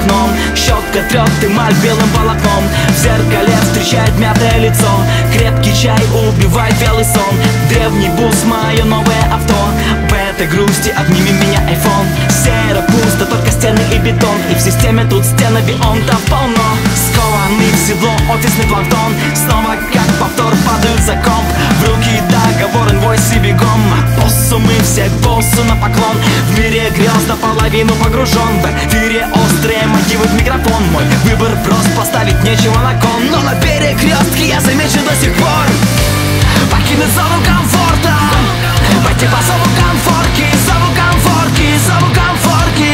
окном. Щетка трет эмаль белым волокном. В зеркале встречает мятое лицо. Крепкий чай убивает белый сон. Древний бус, мое новое авто. В этой грусти обними меня, iPhone. Серо пусто, только стены и бетон. И в системе тут стены бионтов полно. Скованный в седло офисный планктон. Снова как повтор падают за комп. В руки договор, инвойс и бегом. Боссу мы все к боссу на поклон. В мире грез наполовину погружен. В эфире острые мотивы в микрофон. Мой выбор прост, поставить нечего на кон. Но на перекрестке я замечен до сих пор. Покинуть зону комфорта, пойти по зову комфорки, зову комфорки, зову комфорки.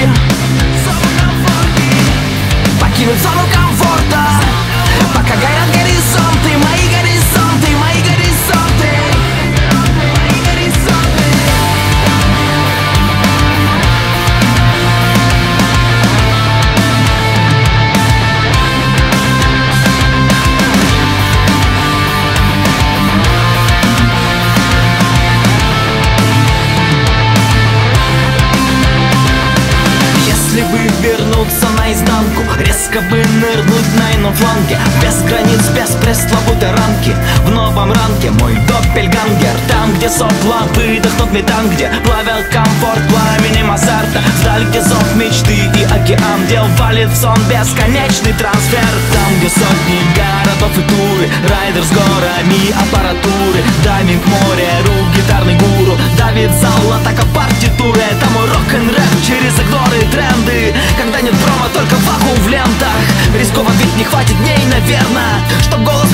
Покинуть зону комфорта, пока горят горизонты, мои горизонты, мои горизонты, мои горизонты. Если бы вернуться наизнанку, резко бы нырнуть на ином фланге. Без границ, без пресловутой ранки. В новом ранге мой доппельгангер. Там, где сопла выдохнут метан, где плавят комфорт пламенем азарта. Вдаль, где зов мечты и океан, где валит в сон бесконечный трансфер. Там, где сотни городов и туры, райдер с горами аппаратуры. Дайвинг море, рук гитарный гуру. Давит зал, атака партитуры. Это мой рок-н-рэп через игноры и тренды. Когда нет промо, только вакуум в лентах. Рискованно ведь не хватит дней, наверное, чтоб голос